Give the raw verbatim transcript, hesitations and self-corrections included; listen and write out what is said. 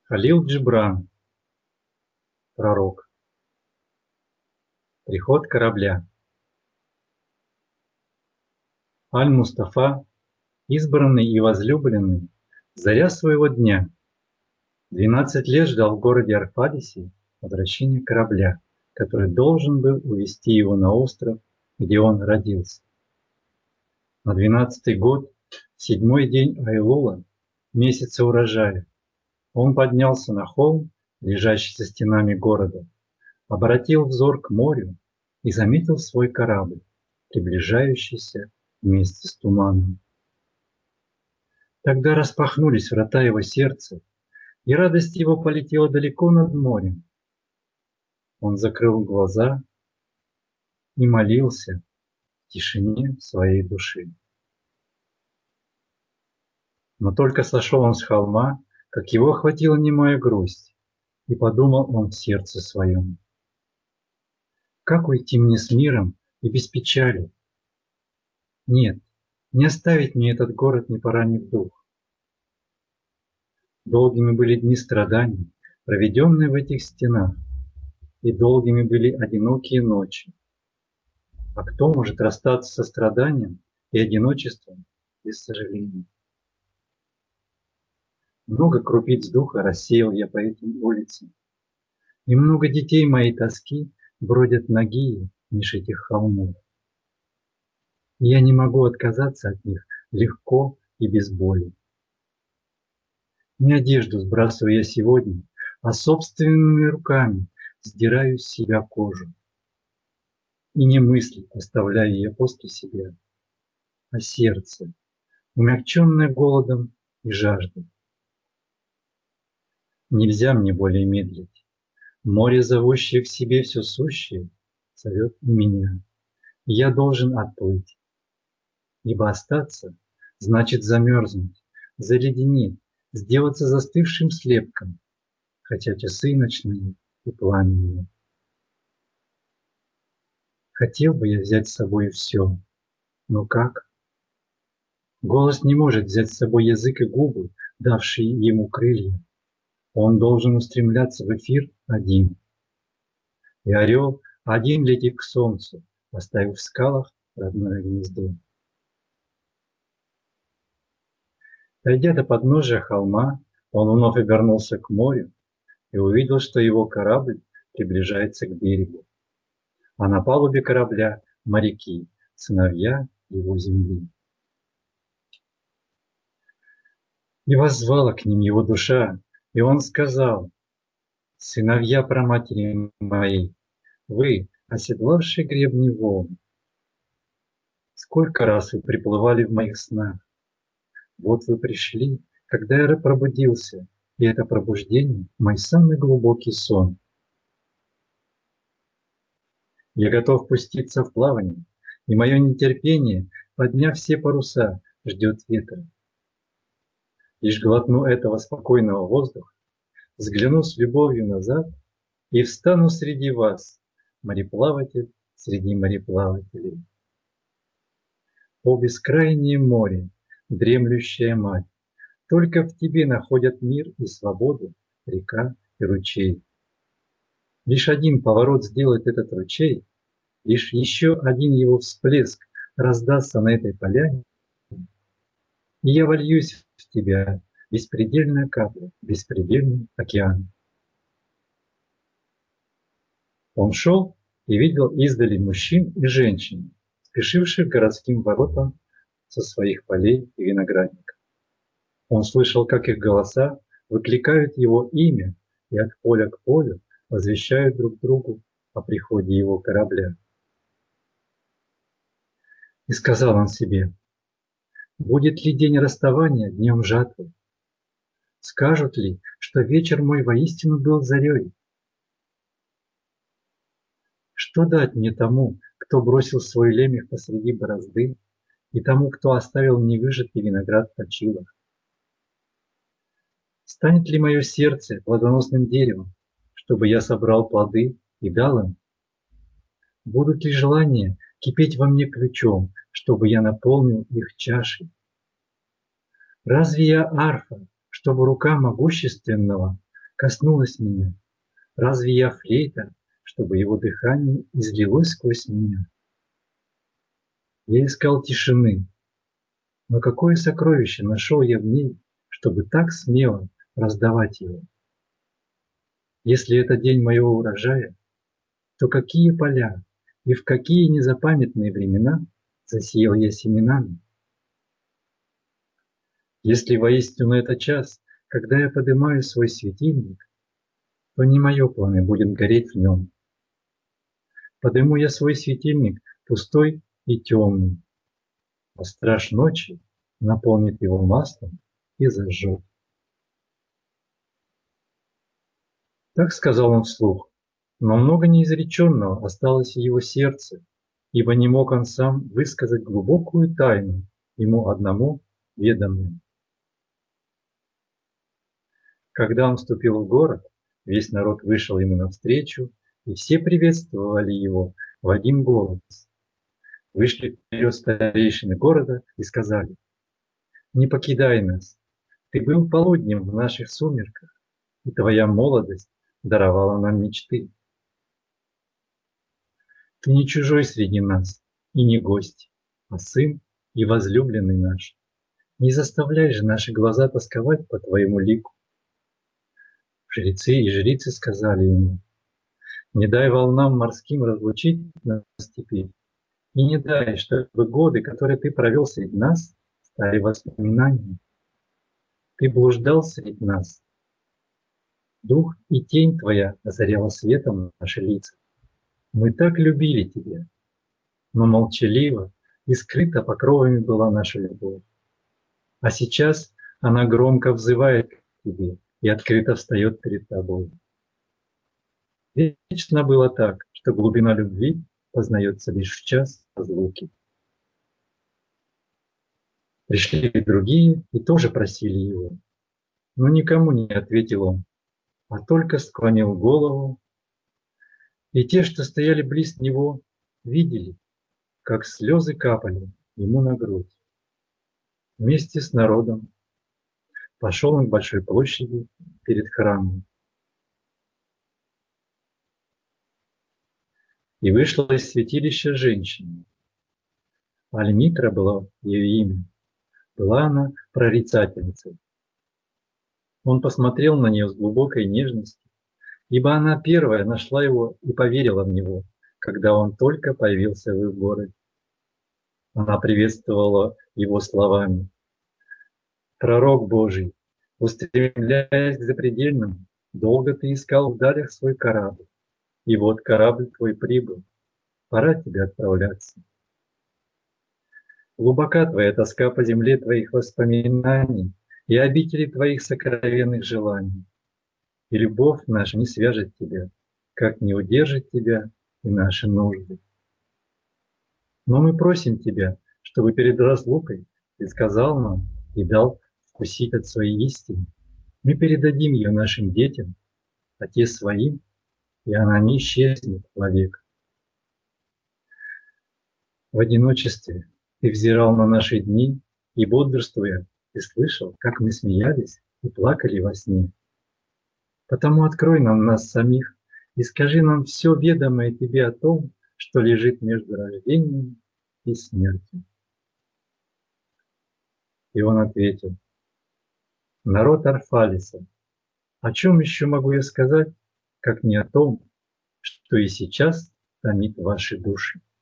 Халил Джибран, пророк. Приход корабля. Аль-Мустафа, избранный и возлюбленный, заря своего дня, двенадцать лет ждал в городе Арфадисе возвращения корабля, который должен был увезти его на остров, где он родился. На двенадцатый год, седьмой день Айлула, месяца урожая, он поднялся на холм, лежащий за стенами города, обратил взор к морю и заметил свой корабль, приближающийся вместе с туманом. Тогда распахнулись врата его сердца, и радость его полетела далеко над морем. Он закрыл глаза и молился в тишине своей души. Но только сошел он с холма, как его охватила немая грусть, и подумал он в сердце своем: как уйти мне с миром и без печали? Нет, не оставить мне этот город, не поранив дух. Долгими были дни страданий, проведенные в этих стенах, и долгими были одинокие ночи. А кто может расстаться со страданием и одиночеством без сожаления? Много крупиц духа рассеял я по этим улицам, и много детей моей тоски бродят нагие меж этих холмов. И я не могу отказаться от них легко и без боли. Не одежду сбрасываю я сегодня, а собственными руками сдираю с себя кожу. И не мысли оставляю я после себя, а сердце, умягченное голодом и жаждой. Нельзя мне более медлить. Море, зовущее к себе все сущее, зовет и меня. И я должен отплыть, ибо остаться значит замерзнуть, заледенеть, сделаться застывшим слепком, хотя часы ночные и пламенные. Хотел бы я взять с собой все, но как? Голос не может взять с собой язык и губы, давшие ему крылья. Он должен устремляться в эфир один. И орел один летит к солнцу, оставив в скалах родное гнездо. Дойдя до подножия холма, он вновь обернулся к морю и увидел, что его корабль приближается к берегу, а на палубе корабля моряки, сыновья его земли. И воззвала к ним его душа, и он сказал: сыновья праматери моей, вы, оседлавшие гребни волн, сколько раз вы приплывали в моих снах. Вот вы пришли, когда я пробудился, и это пробуждение – мой самый глубокий сон. Я готов пуститься в плавание, и мое нетерпение, подняв все паруса, ждет ветра. Лишь глотну этого спокойного воздуха, взгляну с любовью назад и встану среди вас, мореплаватель среди мореплавателей. О бескрайнее море, дремлющая мать, только в тебе находят мир и свободу река и ручей. Лишь один поворот сделает этот ручей, лишь еще один его всплеск раздастся на этой поляне, и я вольюсь в тебя, беспредельная капля, беспредельный океан. Он шел и видел издали мужчин и женщин, спешивших к городским воротам со своих полей и виноградников. Он слышал, как их голоса выкликают его имя и от поля к полю возвещают друг другу о приходе его корабля. И сказал он себе: будет ли день расставания днем жатвы? Скажут ли, что вечер мой воистину был зарей? Что дать мне тому, кто бросил свой лемех посреди борозды, и тому, кто оставил невыжатый виноград в точилах? Станет ли мое сердце плодоносным деревом, чтобы я собрал плоды и дал им? Будут ли желания кипеть во мне ключом, чтобы я наполнил их чашей? Разве я арфа, чтобы рука могущественного коснулось меня. Разве я флейта, чтобы его дыхание излилось сквозь меня? Я искал тишины, но какое сокровище нашел я в ней, чтобы так смело раздавать его? Если это день моего урожая, то какие поля и в какие незапамятные времена засеял я семенами? Если воистину это час, когда я поднимаю свой светильник, то не мое пламя будет гореть в нем. Подниму я свой светильник пустой и темный, а страж ночи наполнит его маслом и зажжет. Так сказал он вслух, но много неизреченного осталось в его сердце, ибо не мог он сам высказать глубокую тайну, ему одному ведомую. Когда он вступил в город, весь народ вышел ему навстречу, и все приветствовали его в один голос. Вышли вперед старейшины города и сказали: «Не покидай нас, ты был полуднем в наших сумерках, и твоя молодость даровала нам мечты. Ты не чужой среди нас и не гость, а сын и возлюбленный наш. Не заставляй же наши глаза тосковать по твоему лику». Жрецы и жрицы сказали ему: «Не дай волнам морским разлучить нас теперь, и не дай, чтобы годы, которые ты провел среди нас, стали воспоминанием. Ты блуждал среди нас. Дух и тень твоя озаряла светом наши лица. Мы так любили тебя, но молчаливо и скрыто покровами была наша любовь. А сейчас она громко взывает к тебе и открыто встает перед тобой. Вечно было так, что глубина любви познается лишь в час разлуки». Пришли и другие и тоже просили его, но никому не ответил он, а только склонил голову, и те, что стояли близ него, видели, как слезы капали ему на грудь. Вместе с народом пошел он к большой площади перед храмом. И вышла из святилища женщина. Альмитра было ее имя. Была она прорицательницей. Он посмотрел на нее с глубокой нежностью, ибо она первая нашла его и поверила в него, когда он только появился в их городе. Она приветствовала его словами: «Пророк Божий, устремляясь к запредельному, долго ты искал в далях свой корабль, и вот корабль твой прибыл, пора тебе отправляться. Глубока твоя тоска по земле твоих воспоминаний и обители твоих сокровенных желаний, и любовь наша не свяжет тебя, как не удержит тебя и наши нужды. Но мы просим тебя, чтобы перед разлукой ты сказал нам и дал вкусить от своей истины. Мы передадим ее нашим детям, а те своим, и она не исчезнет вовек. В одиночестве ты взирал на наши дни, и, бодрствуя, ты слышал, как мы смеялись и плакали во сне. Потому открой нам нас самих и скажи нам все ведомое тебе о том, что лежит между рождением и смертью». И он ответил: «Народ Арфалиса, о чем еще могу я сказать, как не о том, что и сейчас томит ваши души?»